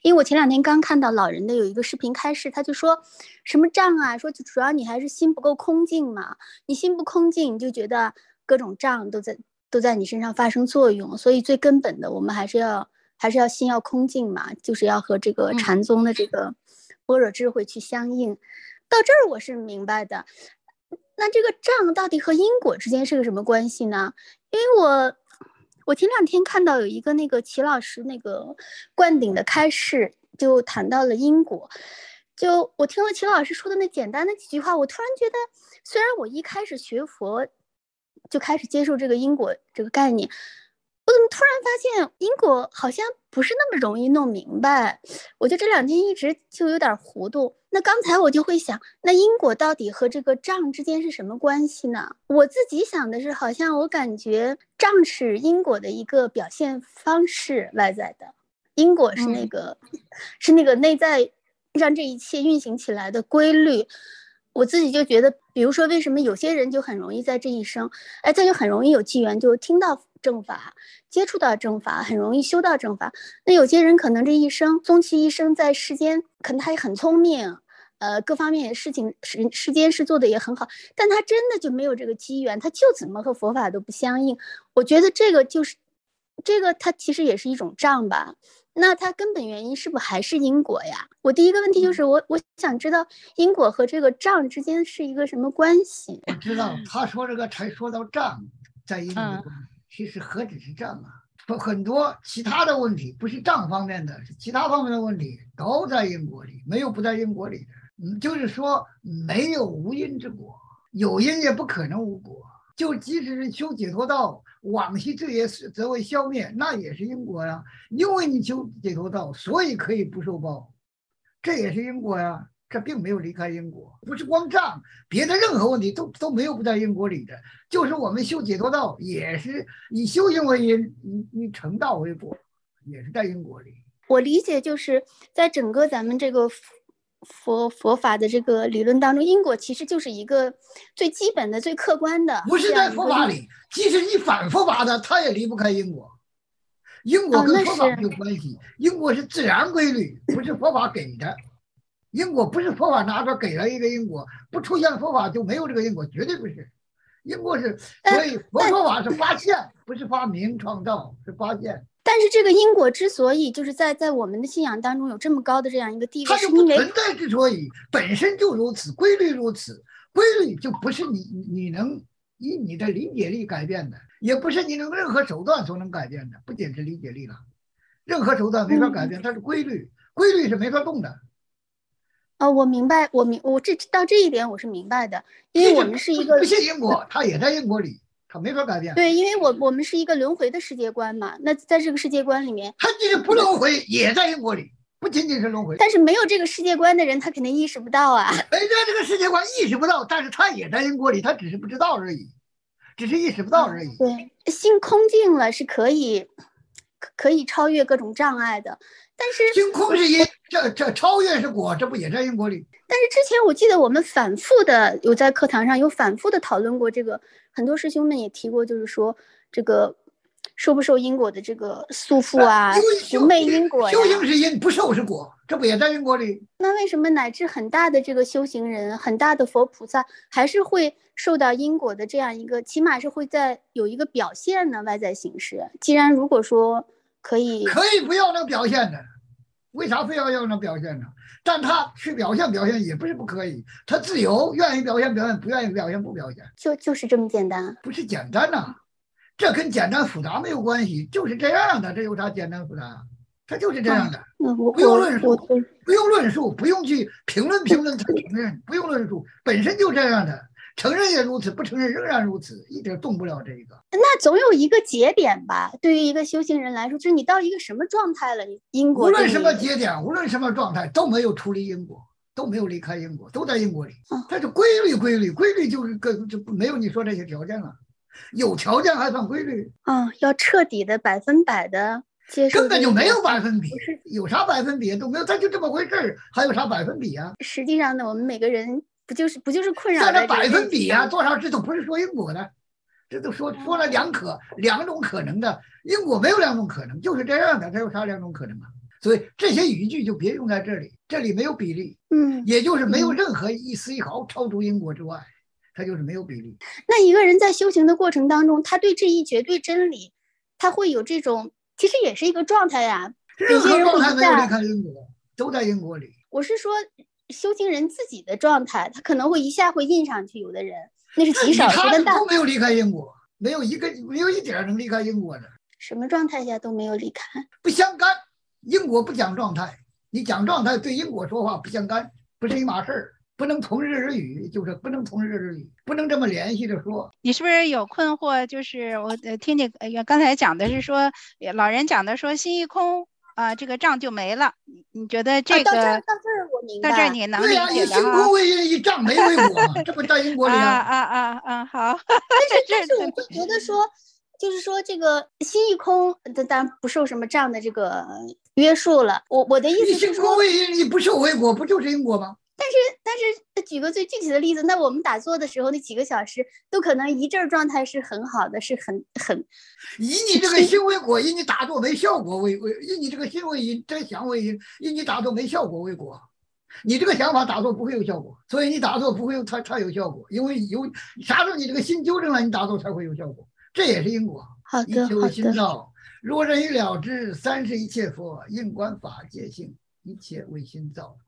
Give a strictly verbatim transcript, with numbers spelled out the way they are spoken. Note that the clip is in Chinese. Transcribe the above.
因为我前两天刚看到老人的有一个视频开示，他就说什么障啊，说主要你还是心不够空净嘛，你心不空净，你就觉得各种障都在都在你身上发生作用，所以最根本的我们还是要还是要心要空净嘛，就是要和这个禅宗的这个般若智慧去相应。到这儿我是明白的，那这个障到底和因果之间是个什么关系呢？因为我我前两天看到有一个那个齐老师那个灌顶的开示，就谈到了因果。就我听了齐老师说的那简单的几句话，我突然觉得，虽然我一开始学佛就开始接受这个因果这个概念，我怎么突然发现因果好像不是那么容易弄明白？我就这两天一直就有点糊涂。那刚才我就会想，那因果到底和这个障之间是什么关系呢？我自己想的是，好像我感觉障是因果的一个表现方式，外在的因果是那个、嗯、是那个内在让这一切运行起来的规律。我自己就觉得，比如说为什么有些人就很容易在这一生，哎，他就很容易有机缘就听到正法，接触到正法，很容易修到正法。那有些人可能这一生终其一生在世间，可能他也很聪明，呃，各方面事情世世间事做的也很好，但他真的就没有这个机缘，他就怎么和佛法都不相应。我觉得这个就是这个，它其实也是一种障吧。那它根本原因是不是还是因果呀？我第一个问题就是我我想知道因果和这个障之间是一个什么关系？ 我知道他说这个才说到障在因果的关系、嗯、其实何止是障啊，很多其他的问题不是障方面的，是其他方面的问题都在因果里，没有不在因果里的。嗯，就是说没有无因之果，有因也不可能无果。就即使是修解脱道，往昔罪业则为消灭，那也是因果呀。因为你修解脱道，所以可以不受报，这也是因果呀。这并没有离开因果，不是光障，别的任何问题都都没有不在因果里的。就是我们修解脱道，也是以修行为因，以以成道为果，也是在因果里。 我理解就是在整个咱们这个佛佛法的这个理论当中，因果其实就是一个最基本的、最客观的。 不是在佛法里，即使你反佛法的，它也离不开因果。因果跟佛法没有关系，哦、因果是自然规律，不是佛法给的。因果不是佛法拿着给了一个因果，不出现佛法就没有这个因果，绝对不是。因果是，所以佛说法是发现，不是发明创造，是发现。 但是这个因果之所以就是在在我们的信仰当中有这么高的这样一个地位， 它就不存在之所以本身就如此，规律如此，规律就不是你你能以你的理解力改变的，也不是你能任何手段所能改变的，不仅是理解力了，任何手段没法改变，它是规律，规律是没法动的。 哦，我明白，我明我这到这一点我是明白的，因为我们是一个不信因果，它也在因果里，它没法改变。 对，因为我我们是一个轮回的世界观嘛，那在这个世界观里面， 它即使不轮回，也在因果里，不仅仅是轮回。 但是没有这个世界观的人，他肯定意识不到啊。 没在这个世界观意识不到，但是他也在因果里，他只是不知道而已，只是意识不到而已。 啊、对，心空净了是可以可以超越各种障碍的。但是心空是因，这这超越是果，这不也在因果里？ 但是之前我记得我们反复的有在课堂上有反复的讨论过这个，很多师兄们也提过，就是说这个受不受因果的这个束缚啊，不昧因果呀。 修行是因，不受是果，这不也在因果里？ 那为什么乃至很大的这个修行人，很大的佛菩萨，还是会受到因果的这样一个，起码是会在有一个表现呢？外在形式，既然如果说可以， 可以不要那个表现的。为啥非要要那表现呢？但他去表现表现也不是不可以，他自由，愿意表现表现，不愿意表现不表现， 就就是这么简单。 不是简单呐、啊，这跟简单复杂没有关系，就是这样的，这有啥简单复杂？它就是这样的， 嗯、 不用论述，不用论述，不用去评论评论才承认，不用论述，本身就这样的。承认也如此，不承认仍然如此，一点动不了这个。 那总有一个节点吧？对于一个修行人来说，就是你到一个什么状态了，你因果无论什么节点，无论什么状态，都没有出离因果，都没有离开因果，都在因果里。它是规律，规律，规律就是个就没有你说这些条件了。有条件还算规律？ 啊、哦，要彻底的百分百的接受， 根本就没有百分比，有啥百分比都没有，它就这么回事儿，还有啥百分比啊？ 实际上呢，我们每个人。不就是不就是困扰在这百分比啊，多少这都不是说因果的，这都说说了两可两种可能的，因果没有两种可能，就是这样的，它有啥两种可能啊？ 所以这些语句就别用在这里，这里没有比例， 嗯， 也就是没有任何一丝一毫超出因果之外，它就是没有比例。 那一个人在修行的过程当中，他对这一绝对真理，他会有这种，其实也是一个状态呀。 任何状态没有离开因果，都在因果里。 我是说，修行人自己的状态，他可能会一下会印上去，有的人那是极少数，但他都没有离开因果，没有一个没有一点能离开因果的。 什么状态下都没有离开， 不相干。因果不讲状态，你讲状态对因果说话不相干，不是一码事儿。不能同日而语，就是不能同日而语，不能这么联系着说。 你是不是有困惑？就是我听你刚才讲的是说，老人讲的说心一空啊、呃，这个障就没了。你觉得这个、 啊、到这儿到这儿我明白， 到这儿你能理解的哈？ 对呀、啊，以心空为因，以障没为果嘛，这不在因果里啊啊啊啊！好， 但是但是我会觉得说，就是说这个心一空，当然不受什么障的这个约束了。我我的意思是说， 你心空为因，你不受为果，不就是因果吗？ 但是但是举个最具体的例子，那我们打坐的时候那几个小时都可能一阵状态是很好的，是很很以你这个心为果，以你打坐没效果为为，以你这个心为因，这想为因，以你打坐没效果为果。你这个想法打坐不会有效果，所以你打坐不会有它它有效果，因为有啥时候你这个心纠正了，你打坐才会有效果，这也是因果。 好的， 一切为心造，若人已了知，三世一切佛，因观法界性，一切为心造。